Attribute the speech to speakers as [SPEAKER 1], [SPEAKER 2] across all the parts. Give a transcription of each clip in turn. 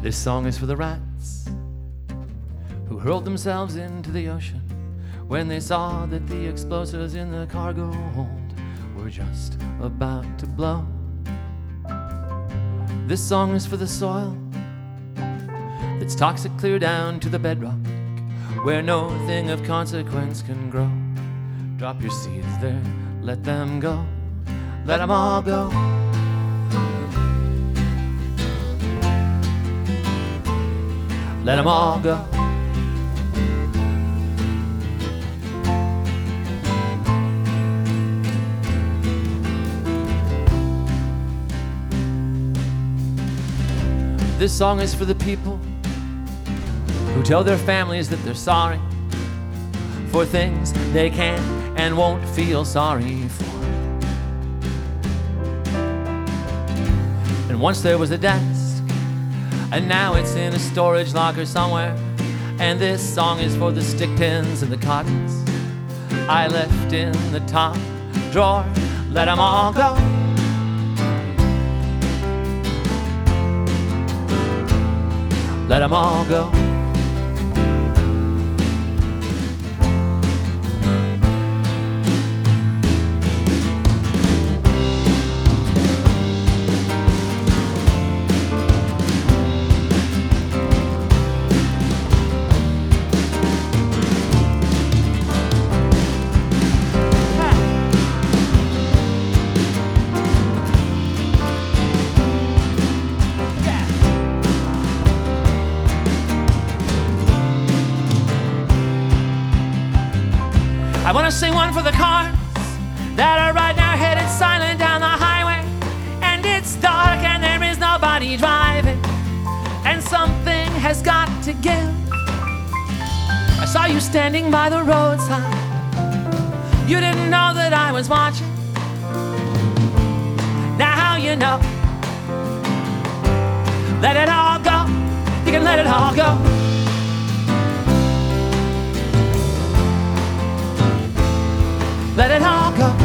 [SPEAKER 1] This song is for the rats who hurled themselves into the ocean when they saw that the explosives in the cargo hold were just about to blow. This song is for the soil that's toxic clear down to the bedrock, where no thing of consequence can grow. Drop your seeds there, let them go, let them all go. Let them all go. This song is for the people who tell their families that they're sorry for things they can't and won't feel sorry for. And once there was a desk, and now it's in a storage locker somewhere. And this song is for the stick pins and the cottons I left in the top drawer. Let them all go. Let them all go. I want to sing one for the cars that are right now headed silent down the highway, and it's dark and there is nobody driving, and something has got to give. I saw you standing by the roadside. You didn't know that I was watching. Now you know. Let it all go. You can let it all go. Let it all go.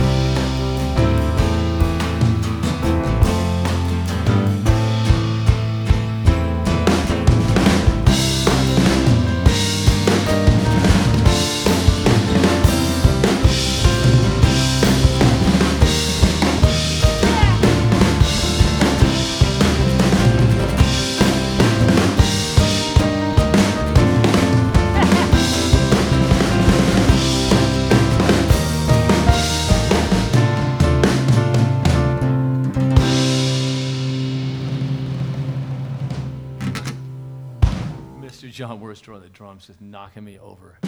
[SPEAKER 1] Mr. John Worster on the drums, just knocking me over.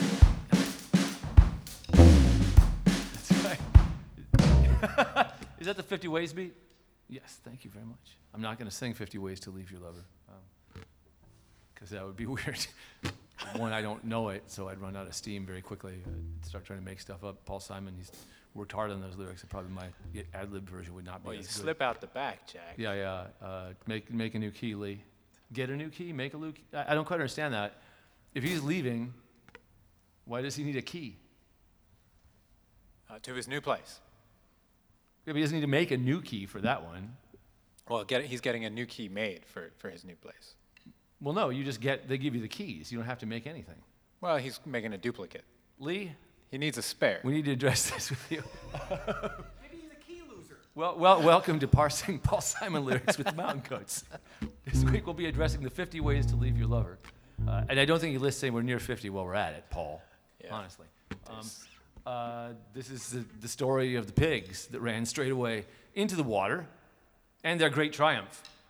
[SPEAKER 1] That's right. Is that the 50 Ways beat? Yes, thank you very much. I'm not going to sing 50 Ways to Leave Your Lover, because that would be weird. One, I don't know it, so I'd run out of steam very quickly. I'd start trying to make stuff up. Paul Simon, he's worked hard on those lyrics, and probably my ad-lib version would not be as good.
[SPEAKER 2] Well, you slip out the back, Jack.
[SPEAKER 1] Yeah. Make a new key, Lee. Get a new key, make a new key. I don't quite understand that. If he's leaving, why does he need a key?
[SPEAKER 2] To his new place.
[SPEAKER 1] Yeah, but he doesn't need to make a new key for that one.
[SPEAKER 2] Well, he's getting a new key made for his new place.
[SPEAKER 1] Well, no, they give you the keys. You don't have to make anything.
[SPEAKER 2] Well, he's making a duplicate.
[SPEAKER 1] Lee?
[SPEAKER 2] He needs a spare.
[SPEAKER 1] We need to address this with you.
[SPEAKER 2] Maybe he's a key loser.
[SPEAKER 1] Well, welcome to Parsing Paul Simon Lyrics with the Mountain Goats. This week we'll be addressing the 50 Ways to Leave Your Lover. And I don't think you list anywhere near 50 while we're at it, Paul, honestly. This is the story of the pigs that ran straight away into the water and their great triumph.